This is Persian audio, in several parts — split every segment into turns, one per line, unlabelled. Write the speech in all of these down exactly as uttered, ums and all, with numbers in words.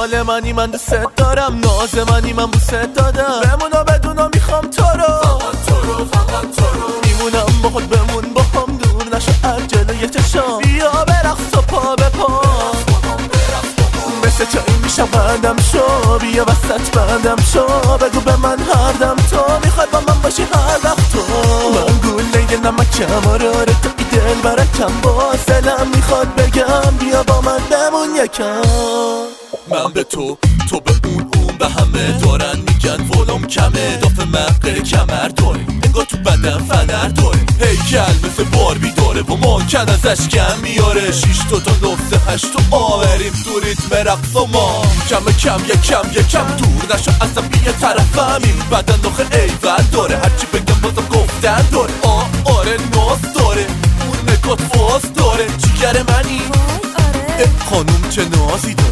مال منی من دوست دارم، ناز منی من بوست دادم، بمونا بدونا میخوام تو رو، فقط تو رو فقط تو رو میمونم با خود، بمون با هم دور نشو از جلوی چشام، بیا برقص و پا به پا مثل چایی میشم بندم شو، بیا وسط بندم شو، بگو به من هر دم تو میخواد با من باشی هر وقت تو، من گوله نمکم آره تو ای دل برکم، با سلم میخواد بگم بیا با من بمون یکم. من به تو، تو به اون، اون به همه دارن میگن ولوم کمه، دافه مقه کمر داره انگار تو بدن فنر داره، هیکل مثل باربی داره و مانکن ازش کم میاره، شیش تا تا نفته هشت تو آوریم تو ریتم رقص و ما کم کم یکم یکم دور نشو ازم بیا طرفم، این بدن آخه ایول داره، هرچی بگم بازم گفتن داره، آه آره ناز داره، اون نگات فاز داره، جیگر منی آره خانوم چه نازی داره.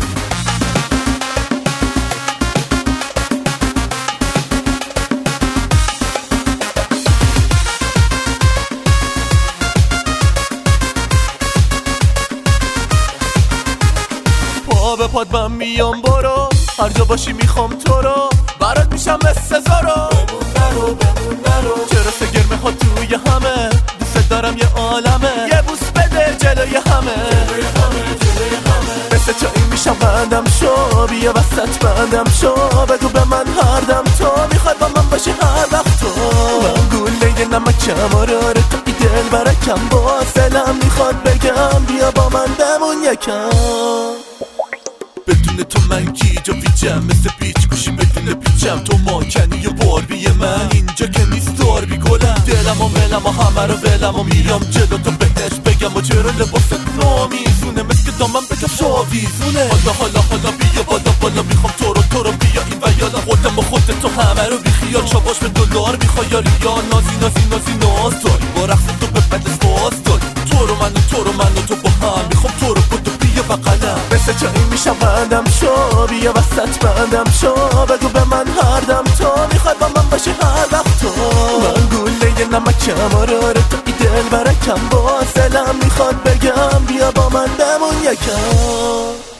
پا به پاد من میام برو، هر جا باشی میخوام تو رو، برات میشم مثل زارو، بمون نرو بمون نرو، چرا سگرمه ها توی همه، دوست دارم یه عالمه، یه بوس بده جلوی همه، جلوی همه جلوی همه مثل چایی میشم بندم شو، بیا وسط بندم شو، بگو به من هر دم تو میخواد با من باشی هر وقت تو، من گوله نمکم آره تو ای دل برکم، با سلم میخواد بگم بیا با من بمون یکم. بدون تو من گیج و ویجم، مثل بیچ گوشی بدون بیچم، تو مانکنی و باربی من اینجا که نیست داربی گلم، دلم و ملم و همه رو ولم و میام جلو تو بهش بگم و چرا لباست نامیزونه مثل دامن بکش آویزونه، حالا حالا حالا بیا بالا بالا میخوام تو رو تو رو بیا این و یالا خودم و خودت تو همه رو بیخیال، شاباش به دلار میخوای یا ریا، نازی نازی نازی ناز داری، با رقص تو به بدست باز داری، تو رو من و تو رو من و تو با هم میخوام تو رو کدو بیا بقلم، مثل چایی میشم بندم شو، بیا وسط بندم شو، بگو به من هر دم تو میخواد با من باشی هر وقت تو، من گوله نمکم آره تو ای دل برکم، با سلم میخواد بگم بیا با من بمون یکم.